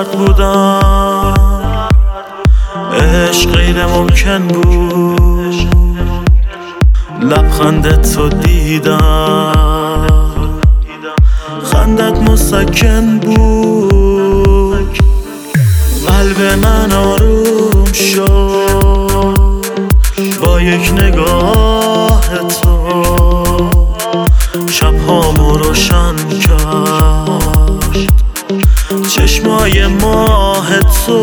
درد بودم، عشق غیر ممکن بود. لبخندت تو دیدم، خندت مسکن بود. قلب من آروم شد با یک نگاه تو، شبهامو روشن کرد چشمای ماه تو.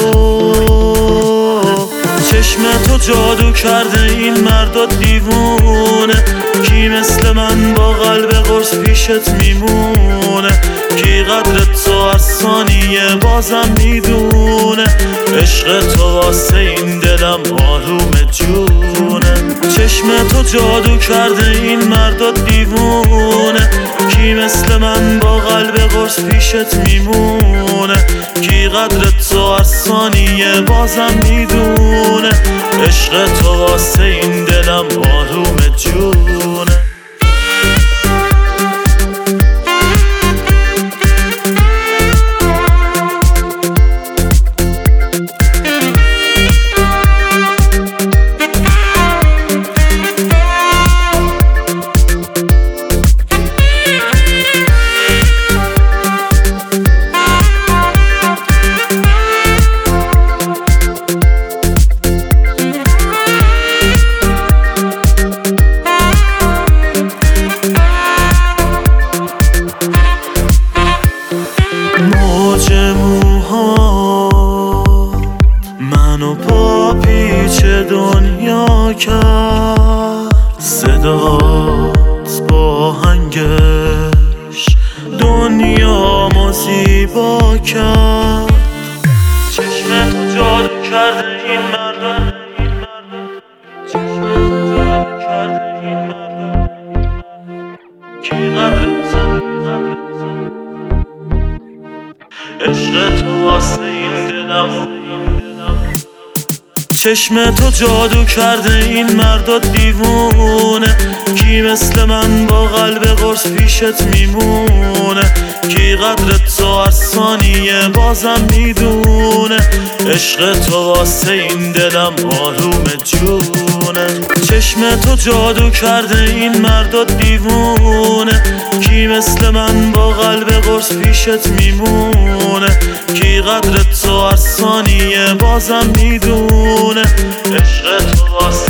چشم تو جادو کرده این مرد دیوونه، کی مثل من با قلب قرص پیشت میمونه؟ کی قدر تو هر ثانیه بازم میدونه؟ عشق تو واسه این دلم آروم جونه. چشم تو جادو کرده این مرد دیوونه، کی مثل من با قلب قرص پیشت میمونه؟ کی قدر تو هر ثانیه بازم میدونه؟ عشق تو واسه این دلم آروم جونه. منو با پیچ دنیا کرد، صدات با هنگش دنیامو زیبا کرد. چشم تو جادو کرده این مردم، چشم تو جادو کرده این مردم. کی قدر عشق تو واسه این دلم. چشم تو جادو کرده این مرد دیوونه، کی مثل من با قلب قرص پیشت میمونه؟ کی قدر تو هر ثانیه بازم میدونه؟ عشق تو واسه این دلم آروم جونه. چشم تو جادو کرده این مرد دیوونه، کی مثل من با قلب قرص پیشت میمونه؟ کی قدر تو هر ثانیه بازم میدونه؟ عشق تو واسه